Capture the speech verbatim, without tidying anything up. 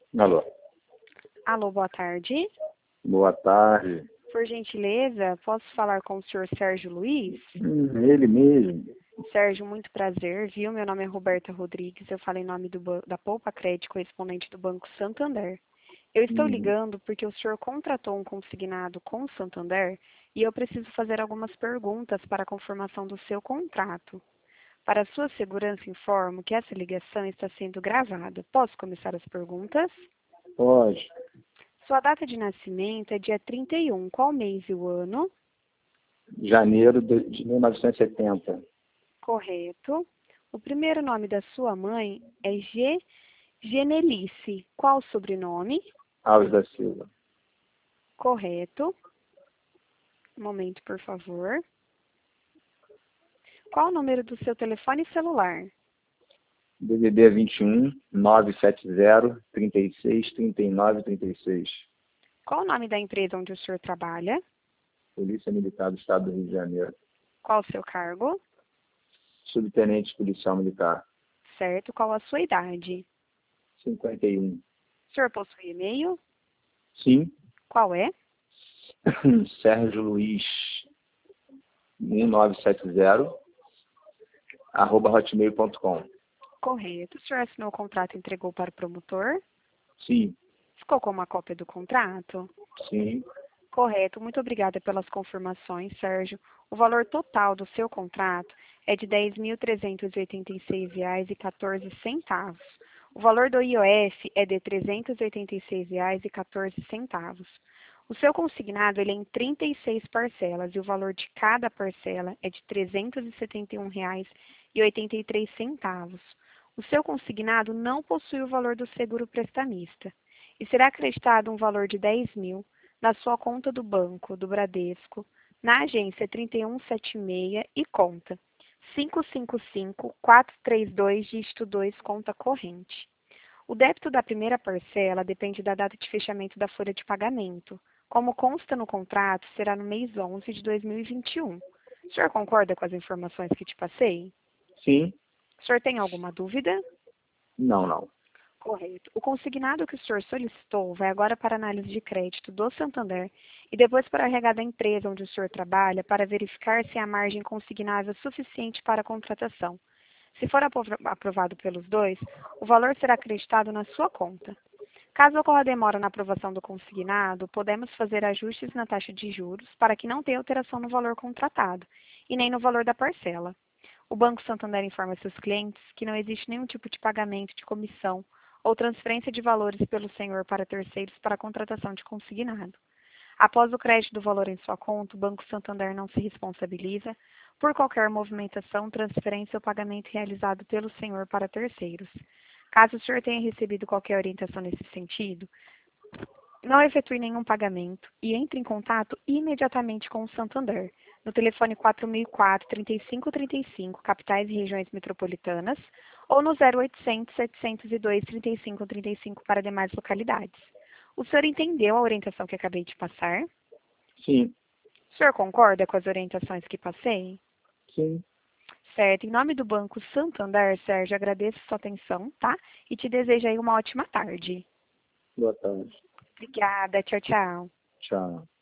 Alô. Alô, boa tarde. Boa tarde. Por gentileza, posso falar com o senhor Sérgio Luiz? Hum, ele mesmo. Sérgio, muito prazer, viu? Meu nome é Roberta Rodrigues, eu falo em nome do, ban- da Poupa Crédito, correspondente do Banco Santander. Eu estou Hum, ligando porque o senhor contratou um consignado com o Santander e eu preciso fazer algumas perguntas para a confirmação do seu contrato. Para sua segurança, informo que essa ligação está sendo gravada. Posso começar as perguntas? pode. Sua data de nascimento é dia trinta e um. Qual mês e o ano? Janeiro de, de mil novecentos e setenta. Correto. O primeiro nome da sua mãe é G. Genelice. Qual o sobrenome? Alves da Silva. Correto. Um momento, por favor. Qual o número do seu telefone celular? D D D vinte e um, nove sete zero, trinta e seis, trinta e nove, trinta e seis. Qual o nome da empresa onde o senhor trabalha? Polícia Militar do Estado do Rio de Janeiro. Qual o seu cargo? Subtenente Policial Militar. Certo. Qual a sua idade? cinquenta e um. O senhor possui e-mail? Sim. Qual é? Sérgio Luiz mil novecentos e setenta, arroba hotmail ponto com. Correto. O senhor assinou o contrato e entregou para o promotor? Sim, Ficou com uma cópia do contrato? sim. Correto. Muito obrigada pelas confirmações, Sérgio. O valor total do seu contrato é de dez mil trezentos e oitenta e seis reais e quatorze centavos. O valor do I O F é de trezentos e oitenta e seis reais e quatorze centavos. O seu consignado ele é em trinta e seis parcelas e o valor de cada parcela é de trezentos e setenta e um reais e oitenta e três centavos. O seu consignado não possui o valor do seguro prestamista e será acreditado um valor de dez mil na sua conta do banco, do Bradesco, na agência trinta e um setenta e seis e conta cinco cinco cinco, quatro três dois, dígito dois, conta corrente. O débito da primeira parcela depende da data de fechamento da folha de pagamento. Como consta no contrato, será no mês onze de dois mil e vinte e um. O senhor concorda com as informações que te passei? Sim. O senhor tem alguma dúvida? Não, não. Correto. O consignado que o senhor solicitou vai agora para a análise de crédito do Santander e depois para a R H da empresa onde o senhor trabalha para verificar se há margem consignável suficiente para a contratação. Se for apro- aprovado pelos dois, o valor será acreditado na sua conta. Caso ocorra demora na aprovação do consignado, podemos fazer ajustes na taxa de juros para que não tenha alteração no valor contratado e nem no valor da parcela. O Banco Santander informa seus clientes que não existe nenhum tipo de pagamento de comissão ou transferência de valores pelo senhor para terceiros para a contratação de consignado. Após o crédito do valor em sua conta, o Banco Santander não se responsabiliza por qualquer movimentação, transferência ou pagamento realizado pelo senhor para terceiros. Caso o senhor tenha recebido qualquer orientação nesse sentido, não efetue nenhum pagamento e entre em contato imediatamente com o Santander, no telefone quatro mil e quatro, trinta e cinco trinta e cinco, capitais e regiões metropolitanas, ou no zero oitocentos, setecentos e dois, trinta e cinco trinta e cinco para demais localidades. O senhor entendeu a orientação que acabei de passar? Sim. O senhor concorda com as orientações que passei? Sim. Certo. Em nome do Banco Santander, Sérgio, agradeço sua atenção, tá? E te desejo aí uma ótima tarde. Boa tarde. Obrigada. Tchau, tchau. Tchau.